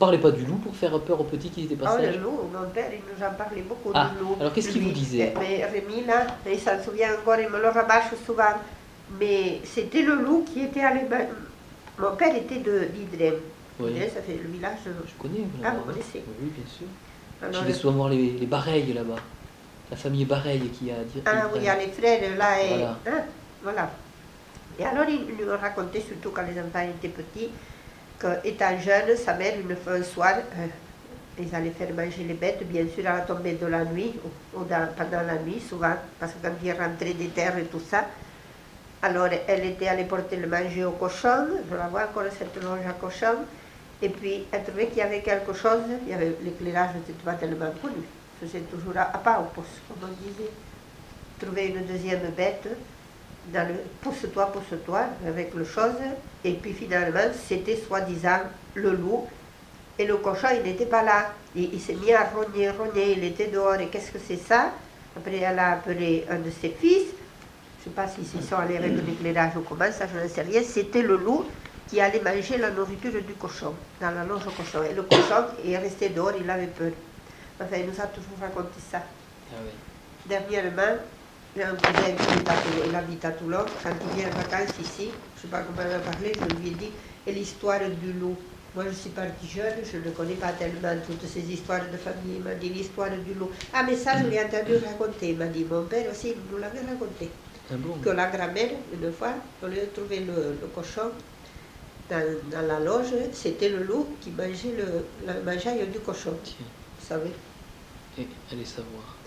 parlez pas du loup pour faire peur aux petits qui étaient pas Oh, sages? le loup, mon père, il nous en parlait beaucoup Ah, du loup. alors qu'est-ce qu'il vous disait? Mais Rémi, là, il s'en souvient encore, il me le rabâche souvent. Mais c'était le loup qui était allé. Mon père était d'Idrem. Oui. Idrem, ça fait le village. Je connais. Ah, là-bas, vous connaissez? Oui, bien sûr. Alors, Je vais souvent voir les Bareilles là-bas. La famille Bareille qui a dit. Ah oui, il y a les frères là. Et, Voilà. hein, voilà. Et alors, il nous racontait, surtout quand les enfants étaient petits, qu'étant jeune, sa mère, un soir, ils allaient faire manger les bêtes, bien sûr, à la tombée de la nuit, ou pendant la nuit, souvent, parce que quand ils rentraient des terres et tout ça, alors elle était allée porter le manger au cochon, je la vois encore cette loge à cochon, et puis elle trouvait qu'il y avait quelque chose, il y avait l'éclairage n'était pas tellement connu, faisait toujours à pas au poste, comme on disait, trouver une deuxième bête, dans le pousse-toi, avec le chose, et puis finalement, c'était soi-disant le loup, et le cochon, il n'était pas là. Il s'est mis à rogner, il était dehors, et qu'est-ce que c'est ça? Après, elle a appelé un de ses fils, je ne sais pas s'ils sont allés avec l'éclairage ou comment, ça je ne sais rien, c'était le loup qui allait manger la nourriture du cochon, dans la loge au cochon. Et le cochon est resté dehors, il avait peur. Enfin, il nous a toujours raconté ça. Ah oui. Dernièrement, j'ai un cousin qui habite à Toulon, quand il vient en vacances ici, je ne sais pas comment il a parlé, je lui ai dit, et l'histoire du loup. Moi, je suis partie jeune, je ne connais pas tellement toutes ces histoires de famille. Il m'a dit l'histoire du loup. Ah, mais ça, je l'ai entendu raconter. Il m'a dit, mon père aussi, il nous l'avait raconté. Ah bon? Que la grand-mère, une fois, on lui a trouvé le cochon dans la loge, c'était le loup qui mangeait le mangeaille du cochon. Tiens. Vous savez? Et allez savoir.